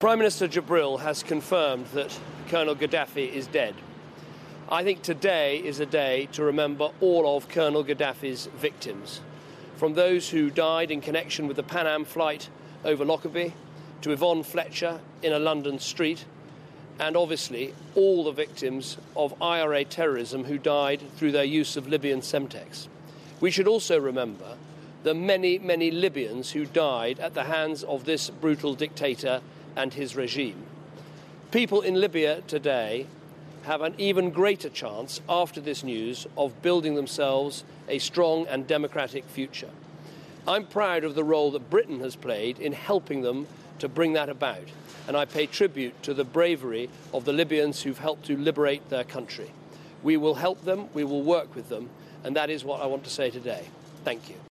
Prime Minister Jibril has confirmed that Colonel Gaddafi is dead. I think today is a day to remember all of Colonel Gaddafi's victims, from those who died in connection with the Pan Am flight over Lockerbie, to Yvonne Fletcher in a London street, and obviously all the victims of IRA terrorism who died through their use of Libyan Semtex. We should also remember the many, many Libyans who died at the hands of this brutal dictator and his regime. People in Libya today have an even greater chance after this news of building themselves a strong and democratic future. I'm proud of the role that Britain has played in helping them to bring that about, and I pay tribute to the bravery of the Libyans who've helped to liberate their country. We will help them, we will work with them, and that is what I want to say today. Thank you.